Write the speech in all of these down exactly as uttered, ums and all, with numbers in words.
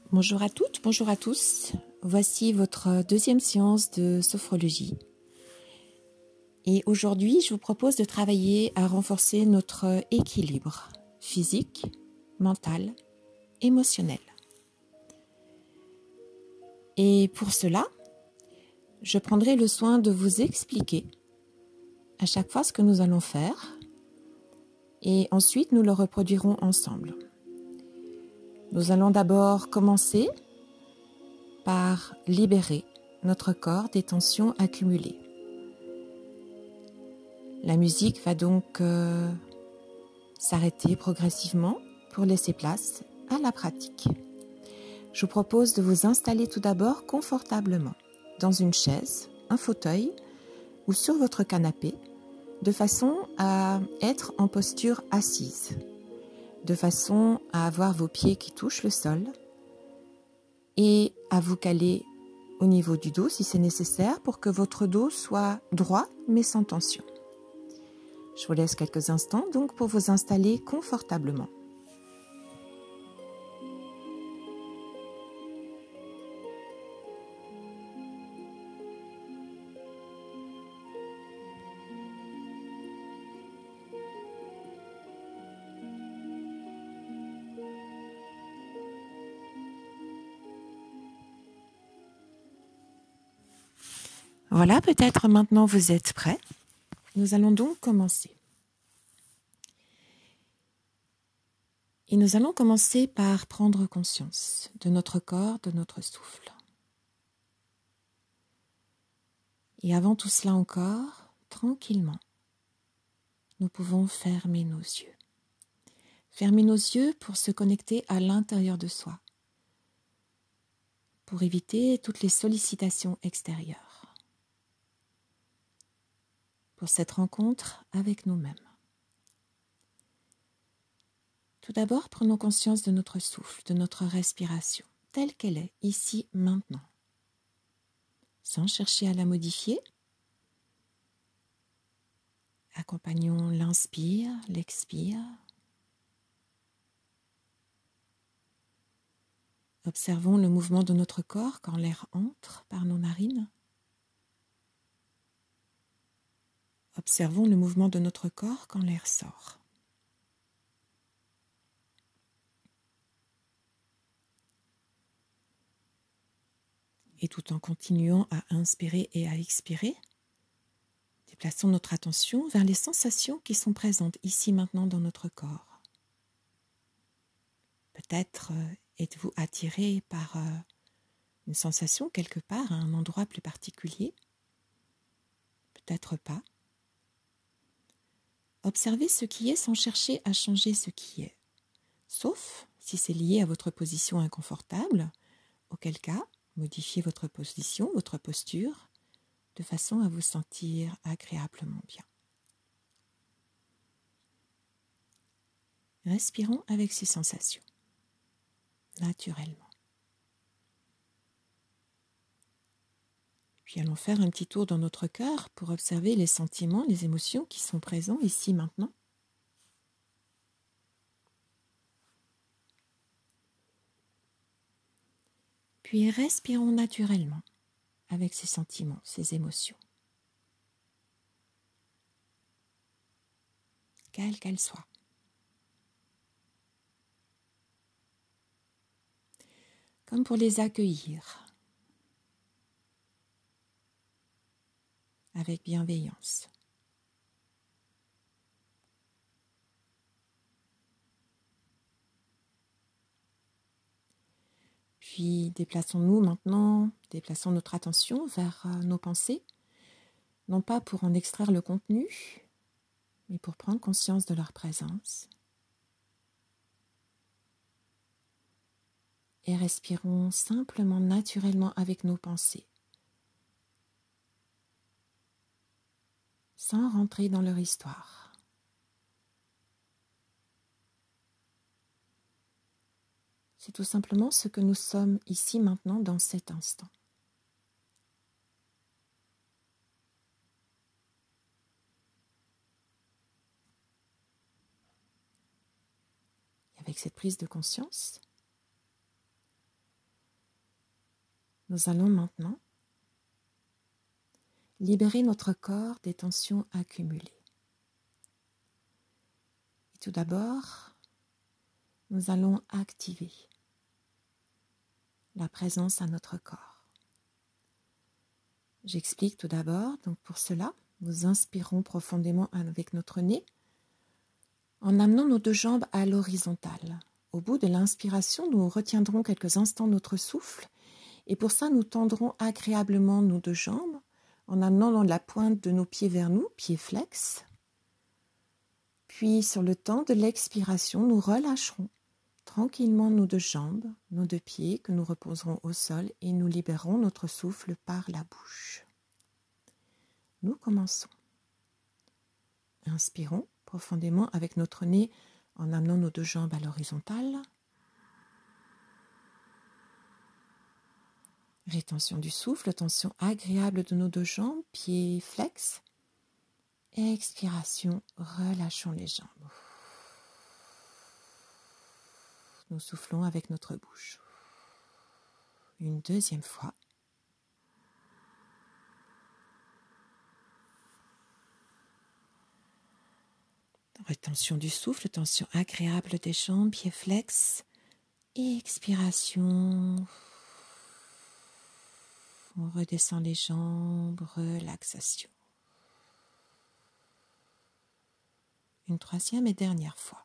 Bonjour à toutes, bonjour à tous. Voici votre deuxième séance de sophrologie. Et aujourd'hui, je vous propose de travailler à renforcer notre équilibre physique, mental, émotionnel. Et pour cela, je prendrai le soin de vous expliquer à chaque fois ce que nous allons faire et ensuite nous le reproduirons ensemble. Nous allons d'abord commencer par libérer notre corps des tensions accumulées. La musique va donc euh, s'arrêter progressivement pour laisser place à la pratique. Je vous propose de vous installer tout d'abord confortablement dans une chaise, un fauteuil ou sur votre canapé, de façon à être en posture assise, de façon à avoir vos pieds qui touchent le sol et à vous caler au niveau du dos si c'est nécessaire pour que votre dos soit droit mais sans tension. Je vous laisse quelques instants donc pour vous installer confortablement. Voilà, peut-être maintenant vous êtes prêts. Nous allons donc commencer. Et nous allons commencer par prendre conscience de notre corps, de notre souffle. Et avant tout cela encore, tranquillement, nous pouvons fermer nos yeux. Fermer nos yeux pour se connecter à l'intérieur de soi, pour éviter toutes les sollicitations extérieures. Pour cette rencontre avec nous-mêmes. Tout d'abord, prenons conscience de notre souffle, de notre respiration, telle qu'elle est, ici, maintenant. Sans chercher à la modifier, accompagnons l'inspire, l'expire. Observons le mouvement de notre corps quand l'air entre par nos narines. Observons le mouvement de notre corps quand l'air sort. Et tout en continuant à inspirer et à expirer, déplaçons notre attention vers les sensations qui sont présentes ici maintenant dans notre corps. Peut-être euh, êtes-vous attiré par euh, une sensation quelque part, à un endroit plus particulier. Peut-être pas. Observez ce qui est sans chercher à changer ce qui est. Sauf si c'est lié à votre position inconfortable, auquel cas, modifiez votre position, votre posture, de façon à vous sentir agréablement bien. Respirons avec ces sensations, naturellement. Puis allons faire un petit tour dans notre cœur pour observer les sentiments, les émotions qui sont présents ici maintenant. Puis respirons naturellement avec ces sentiments, ces émotions. Quelles qu'elles soient. Comme pour les accueillir avec bienveillance. Puis déplaçons-nous maintenant, déplaçons notre attention vers nos pensées, non pas pour en extraire le contenu, mais pour prendre conscience de leur présence. Et respirons simplement, naturellement avec nos pensées, sans rentrer dans leur histoire. C'est tout simplement ce que nous sommes ici maintenant dans cet instant. Et avec cette prise de conscience, Nous allons maintenant libérer notre corps des tensions accumulées. Et tout d'abord, nous allons activer la présence à notre corps. J'explique tout d'abord. Donc pour cela, nous inspirons profondément avec notre nez en amenant nos deux jambes à l'horizontale. Au bout de l'inspiration, nous retiendrons quelques instants notre souffle et pour ça, nous tendrons agréablement nos deux jambes en amenant dans la pointe de nos pieds vers nous, pieds flex. Puis sur le temps de l'expiration, nous relâcherons tranquillement nos deux jambes, nos deux pieds que nous reposerons au sol et nous libérons notre souffle par la bouche. Nous commençons. Inspirons profondément avec notre nez en amenant nos deux jambes à l'horizontale. Rétention du souffle, tension agréable de nos deux jambes, pieds flex. Expiration, relâchons les jambes. Nous soufflons avec notre bouche. Une deuxième fois. Rétention du souffle, tension agréable des jambes, pieds flex. Expiration. On redescend les jambes, relaxation. Une troisième et dernière fois.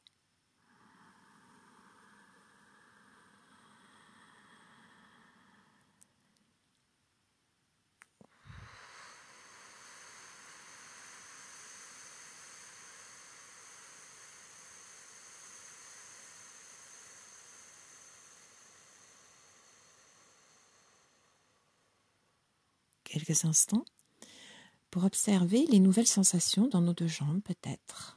Quelques instants pour observer les nouvelles sensations dans nos deux jambes peut-être.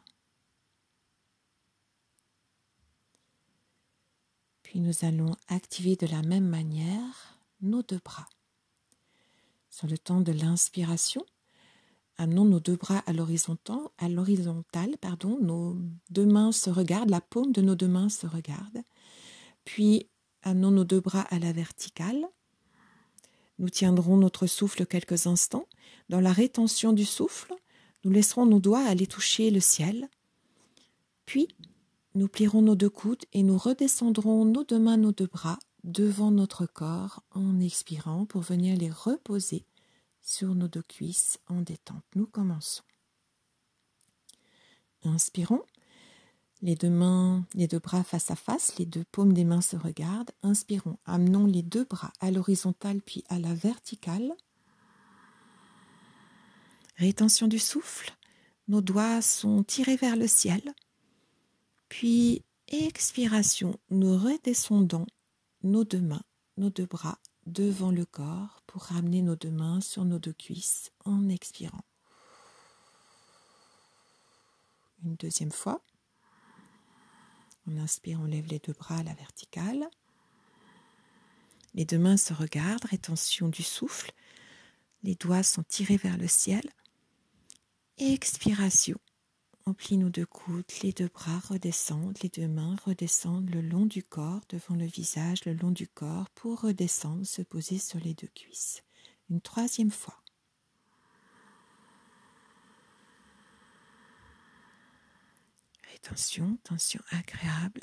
Puis nous allons activer de la même manière nos deux bras. Sur le temps de l'inspiration, amenons nos deux bras à l'horizontale, à l'horizontale, pardon, nos deux mains se regardent, la paume de nos deux mains se regarde. Puis amenons nos deux bras à la verticale. Nous tiendrons notre souffle quelques instants. Dans la rétention du souffle, nous laisserons nos doigts aller toucher le ciel. Puis, nous plierons nos deux coudes et nous redescendrons nos deux mains, nos deux bras devant notre corps en expirant pour venir les reposer sur nos deux cuisses en détente. Nous commençons. Inspirons. Les deux mains, les deux bras face à face, les deux paumes des mains se regardent. Inspirons, amenons les deux bras à l'horizontale puis à la verticale. Rétention du souffle, nos doigts sont tirés vers le ciel. Puis expiration, nous redescendons nos deux mains, nos deux bras devant le corps pour ramener nos deux mains sur nos deux cuisses en expirant. Une deuxième fois. On inspire, on lève les deux bras à la verticale. Les deux mains se regardent, rétention du souffle. Les doigts sont tirés vers le ciel. Expiration. On plie nos deux coudes, les deux bras redescendent, les deux mains redescendent le long du corps, devant le visage, le long du corps, pour redescendre, se poser sur les deux cuisses. Une troisième fois. Rétention, tension agréable.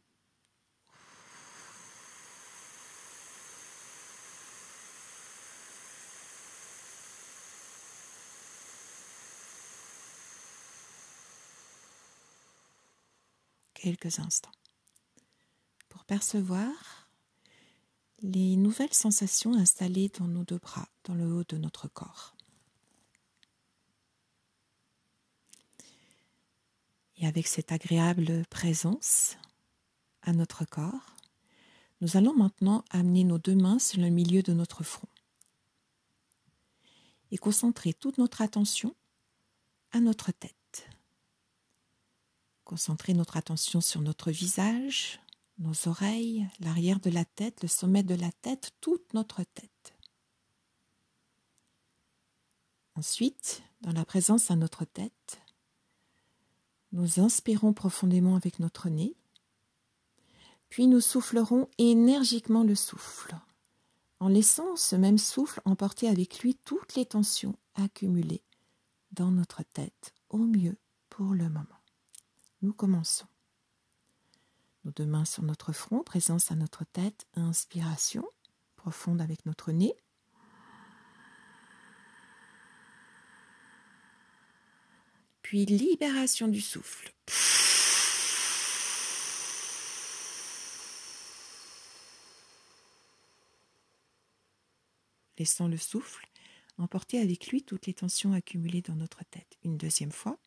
Quelques instants pour percevoir les nouvelles sensations installées dans nos deux bras, dans le haut de notre corps. Et avec cette agréable présence à notre corps, nous allons maintenant amener nos deux mains sur le milieu de notre front et concentrer toute notre attention à notre tête. Concentrer notre attention sur notre visage, nos oreilles, l'arrière de la tête, le sommet de la tête, toute notre tête. Ensuite, dans la présence à notre tête, nous inspirons profondément avec notre nez, puis nous soufflerons énergiquement le souffle. en laissant ce même souffle emporter avec lui toutes les tensions accumulées dans notre tête, au mieux pour le moment. Nous commençons. Nos deux mains sur notre front, présence à notre tête, inspiration profonde avec notre nez. Puis libération du souffle. Laissant le souffle emporter avec lui toutes les tensions accumulées dans notre tête. Une deuxième fois.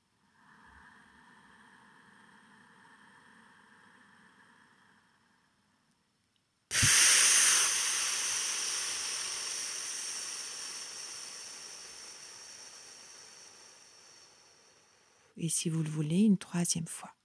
Et si vous le voulez, une troisième fois.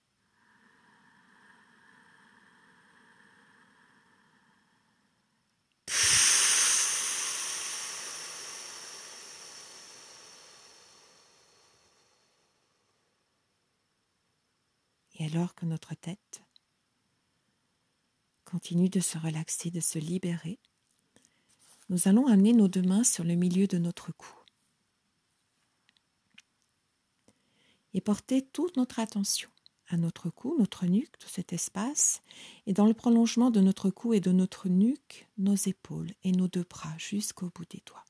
Et alors que notre tête continue de se relaxer, de se libérer, nous allons amener nos deux mains sur le milieu de notre cou et porter toute notre attention à notre cou, notre nuque, tout cet espace, et dans le prolongement de notre cou et de notre nuque, nos épaules et nos deux bras jusqu'au bout des doigts.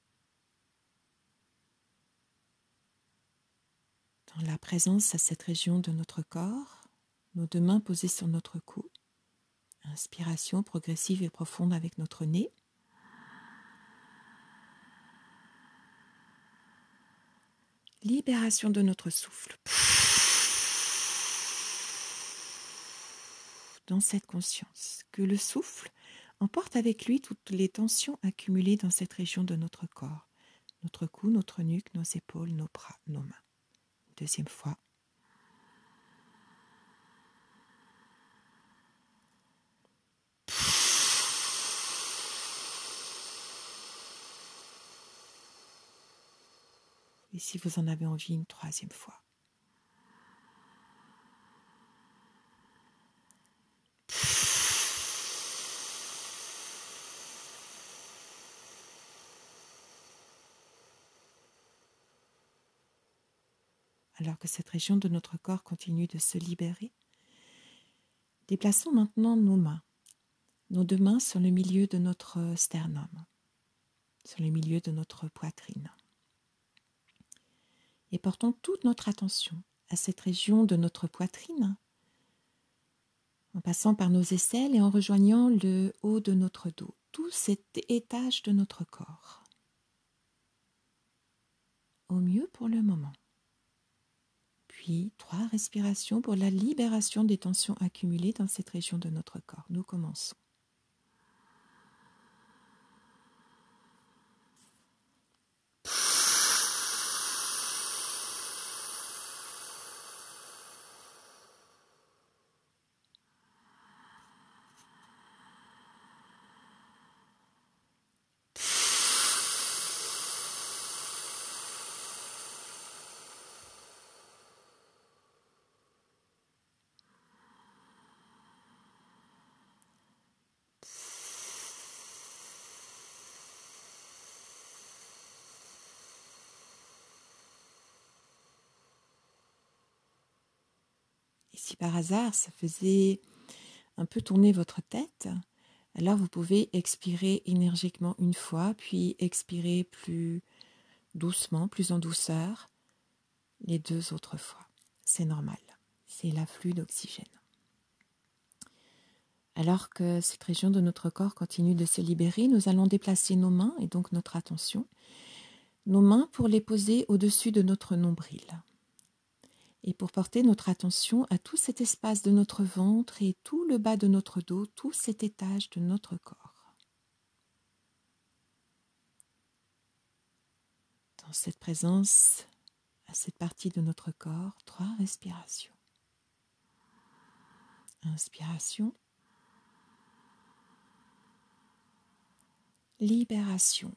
Dans la présence à cette région de notre corps, nos deux mains posées sur notre cou, inspiration progressive et profonde avec notre nez. Libération de notre souffle. Dans cette conscience que le souffle emporte avec lui toutes les tensions accumulées dans cette région de notre corps, notre cou, notre nuque, nos épaules, nos bras, nos mains. Deuxième fois. Et si vous en avez envie, une troisième fois. Alors que cette région de notre corps continue de se libérer, déplaçons maintenant nos mains, nos deux mains sur le milieu de notre sternum, sur le milieu de notre poitrine. Et portons toute notre attention à cette région de notre poitrine, en passant par nos aisselles et en rejoignant le haut de notre dos, tout cet étage de notre corps. Au mieux pour le moment. Puis, trois respirations pour la libération des tensions accumulées dans cette région de notre corps. Nous commençons. Et si par hasard ça faisait un peu tourner votre tête, alors vous pouvez expirer énergiquement une fois, puis expirer plus doucement, plus en douceur, les deux autres fois. C'est normal, c'est l'afflux d'oxygène. Alors que cette région de notre corps continue de se libérer, nous allons déplacer nos mains et donc notre attention, nos mains pour les poser au-dessus de notre nombril. Et pour porter notre attention à tout cet espace de notre ventre et tout le bas de notre dos, tout cet étage de notre corps. Dans cette présence, à cette partie de notre corps, trois respirations. Inspiration. Libération.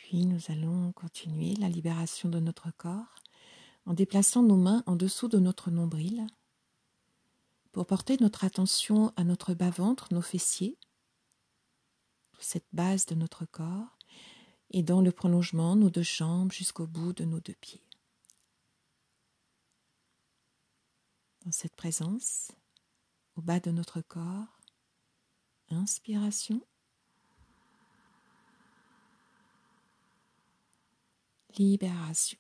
Puis nous allons continuer la libération de notre corps en déplaçant nos mains en dessous de notre nombril pour porter notre attention à notre bas-ventre, nos fessiers, cette base de notre corps, et dans le prolongement, nos deux jambes jusqu'au bout de nos deux pieds. Dans cette présence, au bas de notre corps, inspiration, libération.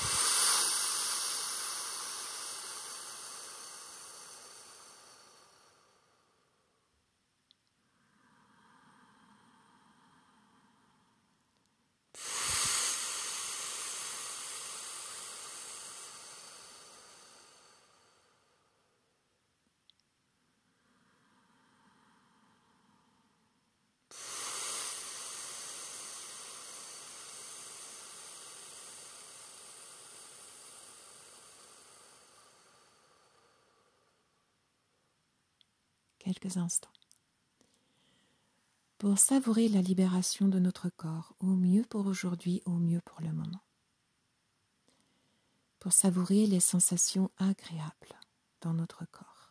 Quelques instants. Pour savourer la libération de notre corps, au mieux pour aujourd'hui, au mieux pour le moment. Pour savourer les sensations agréables dans notre corps.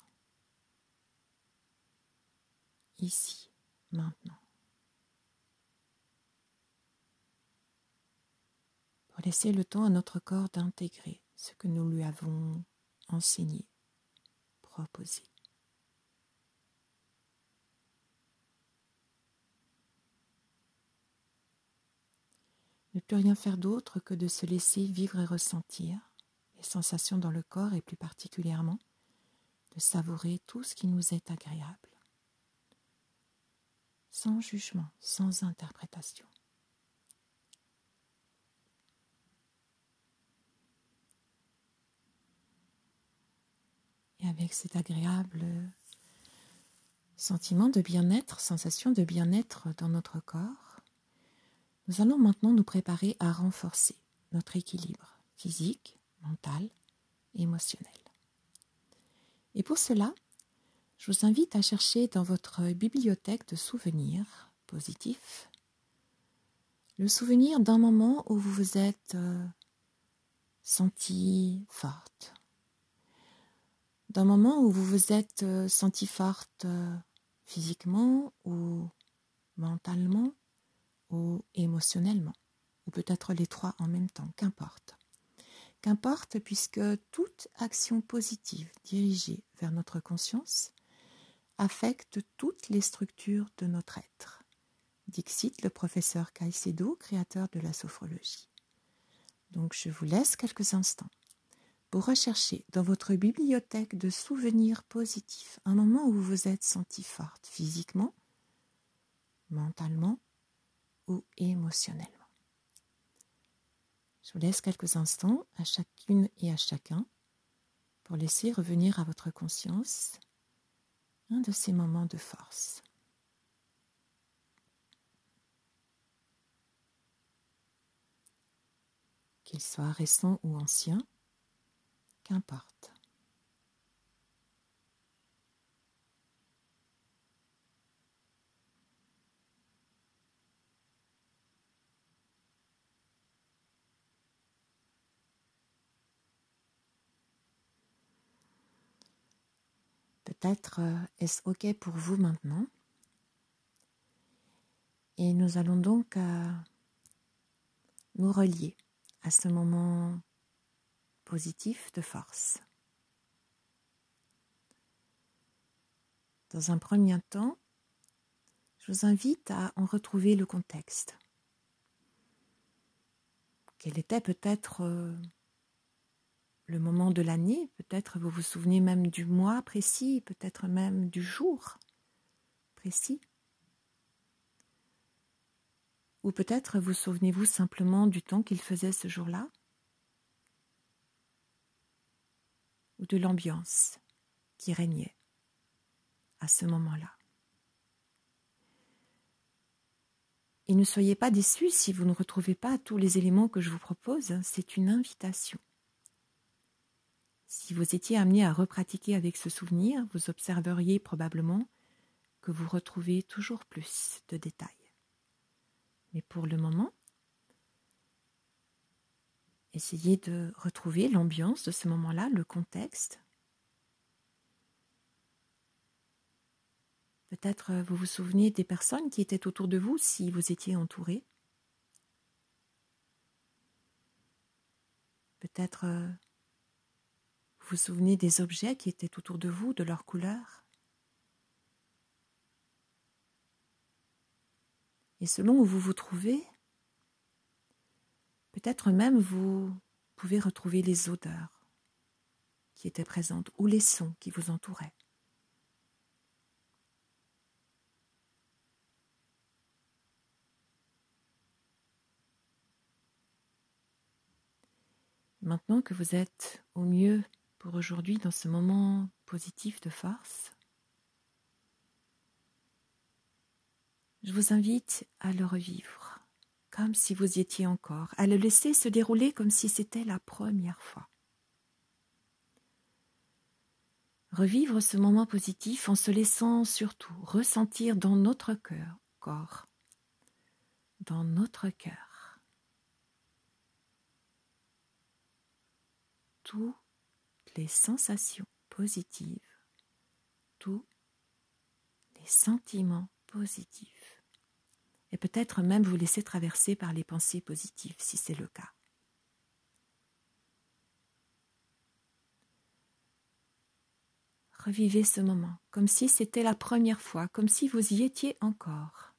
Ici, maintenant. Pour laisser le temps à notre corps d'intégrer ce que nous lui avons enseigné, proposé. Ne plus rien faire d'autre que de se laisser vivre et ressentir les sensations dans le corps et plus particulièrement de savourer tout ce qui nous est agréable. Sans jugement, sans interprétation. Et avec cet agréable sentiment de bien-être, sensation de bien-être dans notre corps, nous allons maintenant nous préparer à renforcer notre équilibre physique, mental et émotionnel. Et pour cela, je vous invite à chercher dans votre bibliothèque de souvenirs positifs le souvenir d'un moment où vous vous êtes euh, sentie forte, d'un moment où vous vous êtes euh, sentie forte euh, physiquement ou mentalement ou émotionnellement, ou peut-être les trois en même temps, qu'importe. Qu'importe puisque toute action positive dirigée vers notre conscience affecte toutes les structures de notre être. Dixit le professeur Caicedo, créateur de la sophrologie. Donc je vous laisse quelques instants pour rechercher dans votre bibliothèque de souvenirs positifs un moment où vous vous êtes senti forte physiquement, mentalement ou émotionnellement. Je vous laisse quelques instants à chacune et à chacun pour laisser revenir à votre conscience un de ces moments de force. Qu'il soit récent ou ancien, qu'importe. Peut-être euh, est-ce OK pour vous maintenant. Et nous allons donc euh, nous relier à ce moment positif de force. Dans un premier temps, je vous invite à en retrouver le contexte. Quel était peut-être euh, le moment de l'année, peut-être vous vous souvenez même du mois précis, peut-être même du jour précis. Ou peut-être vous souvenez-vous simplement du temps qu'il faisait ce jour-là, ou de l'ambiance qui régnait à ce moment-là. Et ne soyez pas déçus si vous ne retrouvez pas tous les éléments que je vous propose, c'est une invitation. Si vous étiez amené à repratiquer avec ce souvenir, vous observeriez probablement que vous retrouvez toujours plus de détails. Mais pour le moment, Essayez de retrouver l'ambiance de ce moment-là, le contexte. Peut-être vous vous souvenez des personnes qui étaient autour de vous si vous étiez entouré. Peut-être vous vous souvenez des objets qui étaient autour de vous, de leur couleur. Et selon où vous vous trouvez, peut-être même vous pouvez retrouver les odeurs qui étaient présentes ou les sons qui vous entouraient. Maintenant que vous êtes au mieux pour aujourd'hui dans ce moment positif de force, je vous invite à le revivre comme si vous y étiez encore, à le laisser se dérouler comme si c'était la première fois. Revivre ce moment positif en se laissant surtout ressentir dans notre cœur, corps, dans notre cœur, toutes les sensations positives, tous les sentiments positifs. Et peut-être même vous laisser traverser par les pensées positives si c'est le cas. Revivez ce moment comme si c'était la première fois, comme si vous y étiez encore.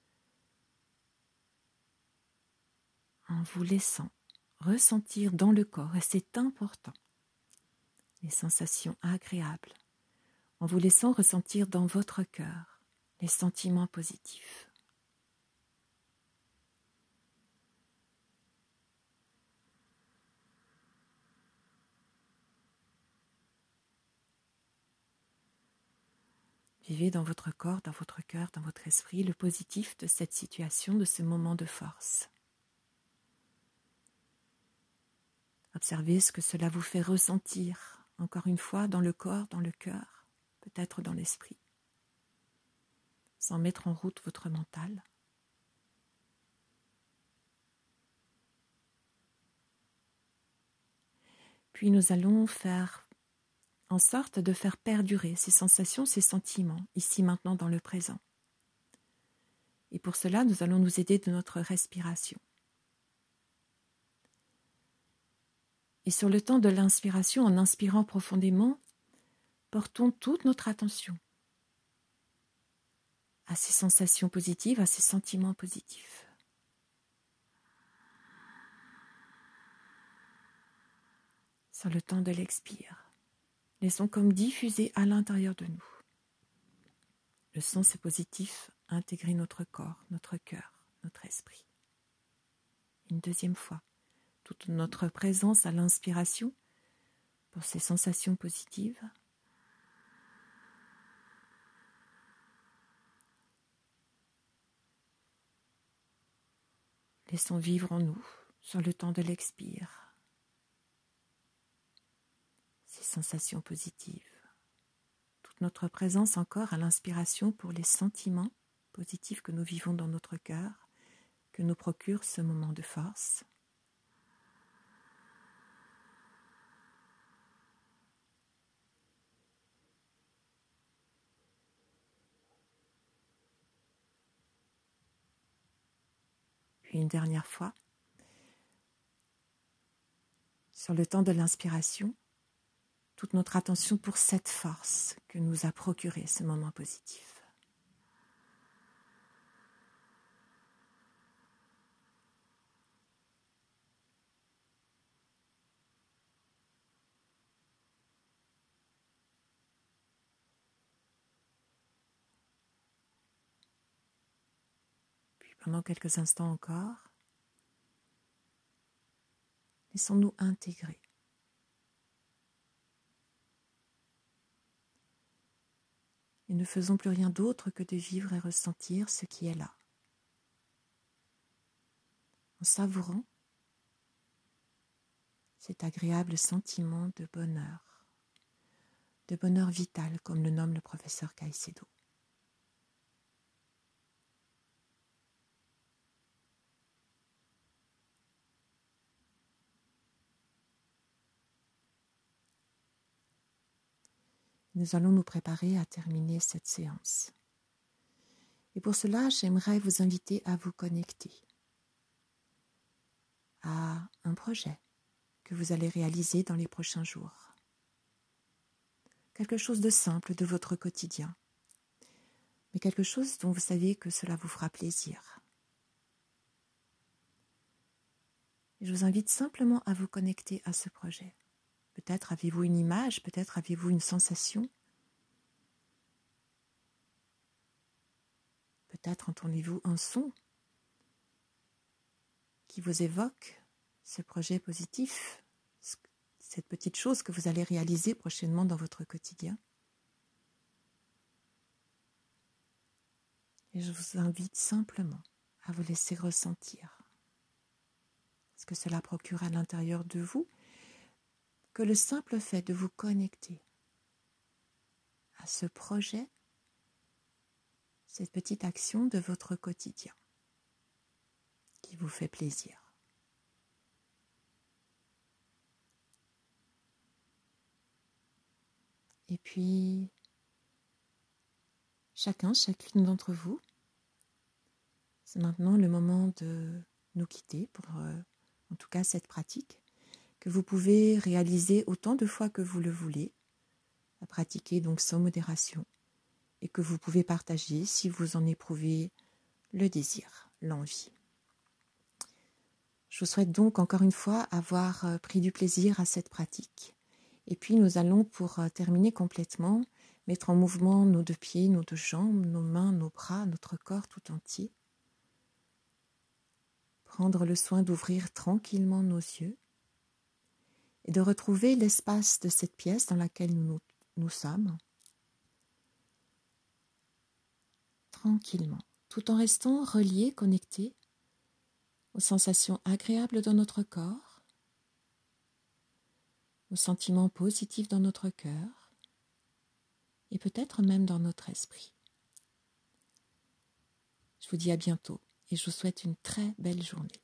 En vous laissant ressentir dans le corps, et c'est important, les sensations agréables, en vous laissant ressentir dans votre cœur les sentiments positifs. Vivez dans votre corps, dans votre cœur, dans votre esprit le positif de cette situation, de ce moment de force. Observez ce que cela vous fait ressentir, encore une fois, dans le corps, dans le cœur, peut-être dans l'esprit, sans mettre en route votre mental. Puis nous allons faire en sorte de faire perdurer ces sensations, ces sentiments, ici maintenant dans le présent. Et pour cela, nous allons nous aider de notre respiration. Et sur le temps de l'inspiration, en inspirant profondément, portons toute notre attention à ces sensations positives, à ces sentiments positifs. Sur le temps de l'expire, laissons comme diffuser à l'intérieur de nous. Le sens est positif, intégrer notre corps, notre cœur, notre esprit. Une deuxième fois, toute notre présence à l'inspiration pour ces sensations positives. Laissons vivre en nous, sur le temps de l'expire, ces sensations positives. Toute notre présence encore à l'inspiration pour les sentiments positifs que nous vivons dans notre cœur, que nous procure ce moment de force. Puis une dernière fois, sur le temps de l'inspiration, toute notre attention pour cette force que nous a procuré ce moment positif. Puis pendant quelques instants encore, laissons-nous intégrer et ne faisons plus rien d'autre que de vivre et ressentir ce qui est là. En savourant cet agréable sentiment de bonheur, de bonheur vital, comme le nomme le professeur Caicedo. Nous allons nous préparer à terminer cette séance. Et pour cela, j'aimerais vous inviter à vous connecter à un projet que vous allez réaliser dans les prochains jours. Quelque chose de simple de votre quotidien, mais quelque chose dont vous savez que cela vous fera plaisir. Et je vous invite simplement à vous connecter à ce projet. Peut-être avez-vous une image, peut-être avez-vous une sensation. Peut-être entendez-vous un son qui vous évoque ce projet positif, cette petite chose que vous allez réaliser prochainement dans votre quotidien. Et je vous invite simplement à vous laisser ressentir ce que cela procure à l'intérieur de vous, que le simple fait de vous connecter à ce projet, cette petite action de votre quotidien qui vous fait plaisir. Et puis, chacun, chacune d'entre vous, c'est maintenant le moment de nous quitter pour, euh, en tout cas, cette pratique que vous pouvez réaliser autant de fois que vous le voulez, à pratiquer donc sans modération, et que vous pouvez partager si vous en éprouvez le désir, l'envie. Je vous souhaite donc encore une fois avoir pris du plaisir à cette pratique. Et puis nous allons, pour terminer complètement, mettre en mouvement nos deux pieds, nos deux jambes, nos mains, nos bras, notre corps tout entier. Prendre le soin d'ouvrir tranquillement nos yeux et de retrouver l'espace de cette pièce dans laquelle nous, nous sommes, tranquillement, tout en restant reliés, connectés aux sensations agréables dans notre corps, aux sentiments positifs dans notre cœur et peut-être même dans notre esprit. Je vous dis à bientôt et je vous souhaite une très belle journée.